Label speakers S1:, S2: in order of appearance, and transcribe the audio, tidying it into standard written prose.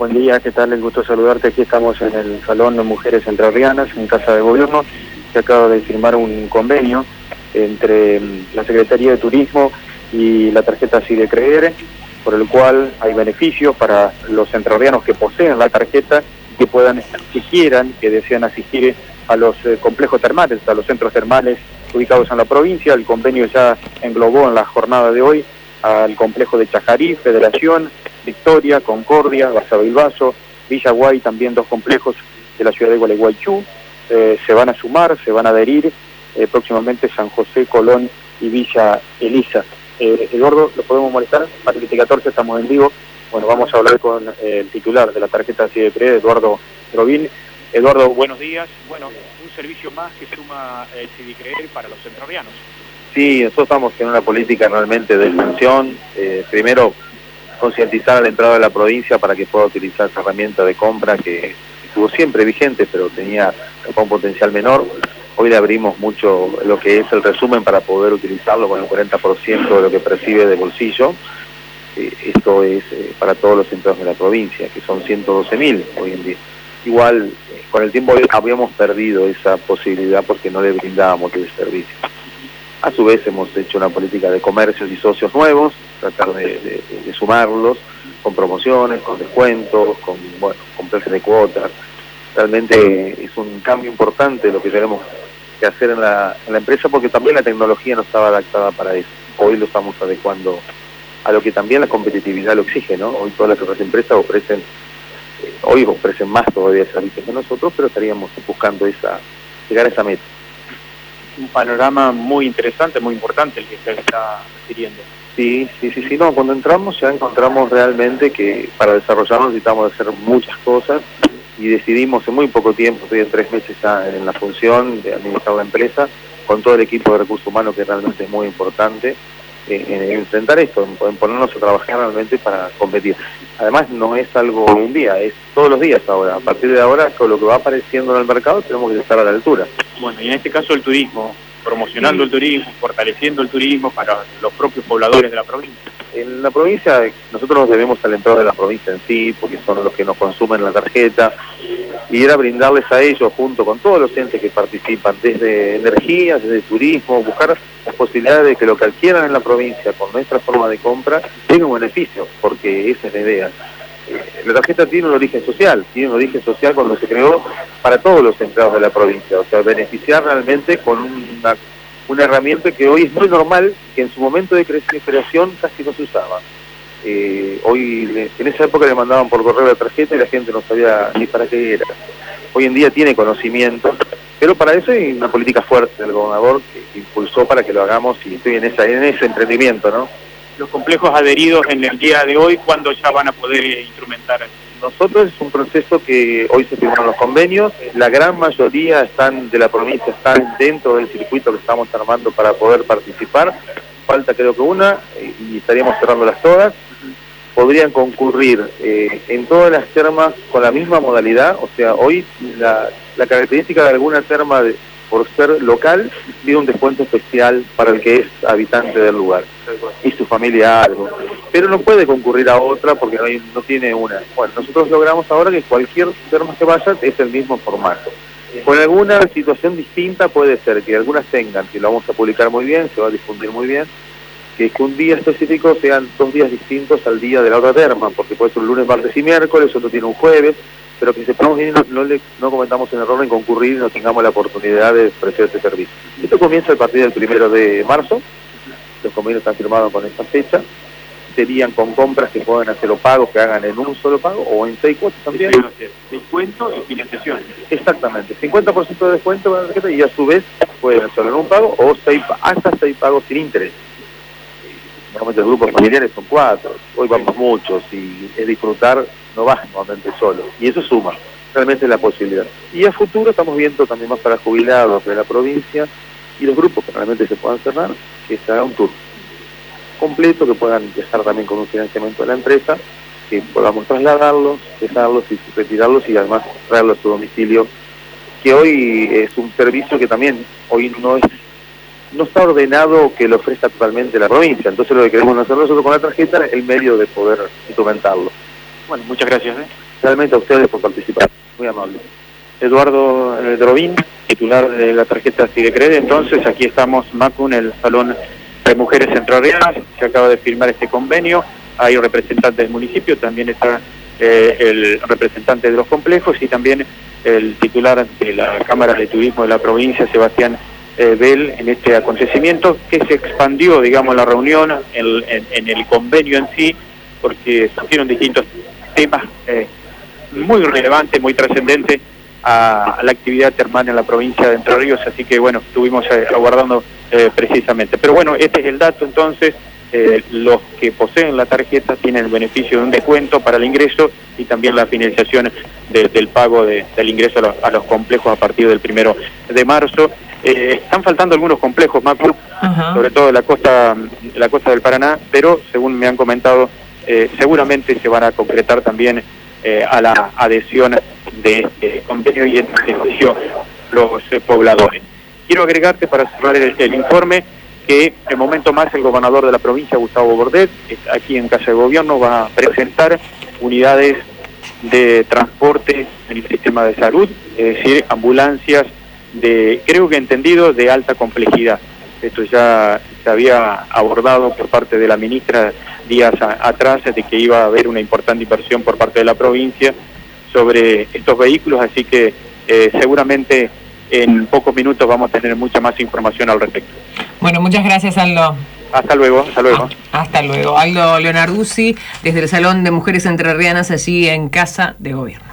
S1: Buen día, ¿qué tal? El gusto de saludarte. Aquí estamos en el Salón de Mujeres Entrerrianas, en Casa de Gobierno, que acaba de firmar un convenio entre la Secretaría de Turismo y la tarjeta Así de Creer, por el cual hay beneficios para los entrerrianos que poseen la tarjeta y que quieran, que desean asistir a los complejos termales, a los centros termales ubicados en la provincia. El convenio ya englobó en la jornada de hoy al complejo de Chajarí, Federación, Victoria, Concordia, Basavilbaso, Villa Guay, también dos complejos de la ciudad de Gualeguaychú. Se van a sumar, se van a adherir próximamente San José, Colón y Villa Elisa. Eduardo, ¿lo podemos molestar? Martes 14 estamos en vivo. Bueno, vamos a hablar con el titular de la tarjeta Así de Creer, Eduardo Robín. Eduardo, buenos días. Bueno, un servicio más que suma el Así de Creer para los entrerrianos.
S2: Sí, nosotros estamos en una política realmente de expansión. Primero, concientizar a la entrada de la provincia para que pueda utilizar esa herramienta de compra que estuvo siempre vigente, pero tenía un potencial menor. Hoy le abrimos mucho lo que es el resumen para poder utilizarlo con el 40% de lo que percibe de bolsillo. Esto es para todos los empleados de la provincia, que son 112.000 hoy en día. Igual, con el tiempo habíamos perdido esa posibilidad porque no le brindábamos el servicio. A su vez hemos hecho una política de comercios y socios nuevos, tratar de sumarlos con promociones, con descuentos, con precios de cuotas. Realmente es un cambio importante lo que tenemos que hacer en la empresa, porque también la tecnología no estaba adaptada para eso. Hoy lo estamos adecuando a lo que también la competitividad lo exige, ¿no? Hoy todas las otras empresas ofrecen más todavía servicios que nosotros, pero estaríamos buscando llegar a esa meta.
S1: Un panorama muy interesante, muy importante el que se está adquiriendo.
S2: Sí. No, cuando entramos ya encontramos realmente que para desarrollarnos necesitamos hacer muchas cosas y decidimos en muy poco tiempo, estoy en 3 meses ya en la función de administrar la empresa, con todo el equipo de recursos humanos que realmente es muy importante, en enfrentar esto, en ponernos a trabajar realmente para competir. Además no es algo de un día, es todos los días ahora. A partir de ahora, con lo que va apareciendo en el mercado, tenemos que estar a la altura.
S1: Bueno, y en este caso el turismo, promocionando el turismo, fortaleciendo el turismo para los propios pobladores de la provincia.
S2: En la provincia, nosotros nos debemos al entorno de la provincia en sí, porque son los que nos consumen la tarjeta, y era brindarles a ellos, junto con todos los entes que participan, desde energía, desde turismo, buscar las posibilidades de que lo que adquieran en la provincia con nuestra forma de compra tenga un beneficio, porque esa es la idea. La tarjeta tiene un origen social cuando se creó para todos los empleados de la provincia, o sea, beneficiar realmente con una herramienta que hoy es muy normal, que en su momento de creación casi no se usaba. Hoy, en esa época le mandaban por correo la tarjeta y la gente no sabía ni para qué era. Hoy en día tiene conocimiento, pero para eso hay una política fuerte del gobernador que impulsó para que lo hagamos, y estoy en ese emprendimiento, ¿no?
S1: Los complejos adheridos en el día de hoy, ¿cuándo ya van a poder instrumentar?
S2: Nosotros es un proceso que hoy se firmaron los convenios, la gran mayoría de la provincia están dentro del circuito que estamos armando para poder participar. Falta creo que una, y estaríamos cerrándolas todas. Podrían concurrir en todas las termas con la misma modalidad, o sea, hoy la característica de alguna terma por ser local, tiene un descuento especial para el que es habitante del lugar y su familia algo, pero no puede concurrir a otra porque no tiene una. Bueno, nosotros logramos ahora que cualquier terma que vaya es el mismo formato. Con alguna situación distinta puede ser que algunas tengan, que lo vamos a publicar muy bien, se va a difundir muy bien, que un día específico sean 2 días distintos al día de la otra terma, porque puede ser un lunes, martes y miércoles, otro tiene un jueves, pero que sepamos bien, no cometamos el error en concurrir y no tengamos la oportunidad de ofrecer este servicio. Esto comienza a partir del 1 de marzo, los convenios están firmados con esta fecha, serían con compras que puedan hacer o pagos que hagan en un solo pago o en 6 cuotas también.
S1: Descuento y financiación.
S2: Exactamente, 50% de descuento para la tarjeta y a su vez pueden hacerlo en un pago o hasta 6 pagos sin interés. Normalmente los grupos familiares son 4, hoy vamos muchos y es disfrutar, no vas normalmente solo, y eso suma, realmente es la posibilidad. Y a futuro estamos viendo también más para jubilados de la provincia y los grupos que realmente se puedan cerrar, que se haga un tour completo, que puedan empezar también con un financiamiento de la empresa, que podamos trasladarlos, dejarlos y retirarlos y además traerlos a su domicilio, que hoy es un servicio que también hoy no está ordenado que lo ofrezca totalmente la provincia. Entonces lo que queremos hacer nosotros con la tarjeta es el medio de poder instrumentarlo.
S1: Bueno, muchas gracias.
S2: realmente a ustedes por participar. Muy amable. Eduardo Drobín, titular de la tarjeta Sidecred. Entonces, aquí estamos, Macu, en el Salón de Mujeres Entrerrianas. Se acaba de firmar este convenio. Hay representantes del municipio, también está el representante de los complejos y también el titular de la Cámara de Turismo de la provincia, Sebastián Bell, en este acontecimiento que se expandió, digamos, la reunión en el convenio en sí, porque surgieron distintos temas muy relevantes, muy trascendentes a la actividad termal en la provincia de Entre Ríos, así que bueno, estuvimos aguardando precisamente. Pero bueno, este es el dato entonces. Los que poseen la tarjeta tienen el beneficio de un descuento para el ingreso y también la financiación del pago del ingreso a los complejos a partir del 1 de marzo. Están faltando algunos complejos, Macu, sobre todo la costa del Paraná, pero según me han comentado, seguramente se van a concretar también a la adhesión de este convenio y este beneficio los pobladores. Quiero agregarte para cerrar el informe que en momento más el gobernador de la provincia, Gustavo Bordet, aquí en Casa de Gobierno, va a presentar unidades de transporte en el sistema de salud, es decir, ambulancias creo que entendido, de alta complejidad. Esto ya se había abordado por parte de la ministra días atrás, de que iba a haber una importante inversión por parte de la provincia sobre estos vehículos, así que seguramente en pocos minutos vamos a tener mucha más información al respecto.
S3: Bueno, muchas gracias, Aldo.
S2: Hasta luego, hasta luego.
S3: Hasta luego. Aldo Leonarduzzi, desde el Salón de Mujeres Entrerrianas, allí en Casa de Gobierno.